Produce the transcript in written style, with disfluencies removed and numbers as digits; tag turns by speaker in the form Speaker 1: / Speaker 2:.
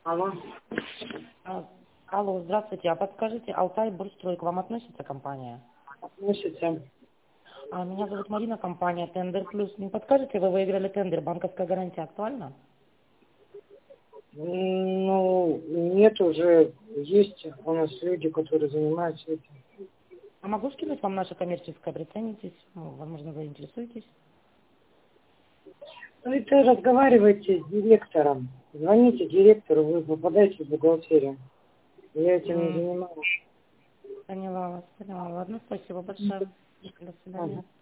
Speaker 1: Алло.
Speaker 2: Алло, здравствуйте. А подскажите, Алтай Бурстрой, к вам относится компания?
Speaker 1: Относится.
Speaker 2: Меня зовут Марина, компания Тендер Плюс. Не подскажете, вы выиграли тендер, банковская гарантия актуальна?
Speaker 1: Ну, нет, уже есть у нас люди, которые занимаются этим.
Speaker 2: А могу скинуть вам наше коммерческое, приценитесь? Ну, возможно, заинтересуетесь.
Speaker 1: Ну, это разговаривайте с директором. Звоните директору, вы попадаете в бухгалтерию. Я этим не занимаюсь.
Speaker 2: Поняла вас, поняла. Ладно, спасибо большое. До свидания.
Speaker 1: Ага.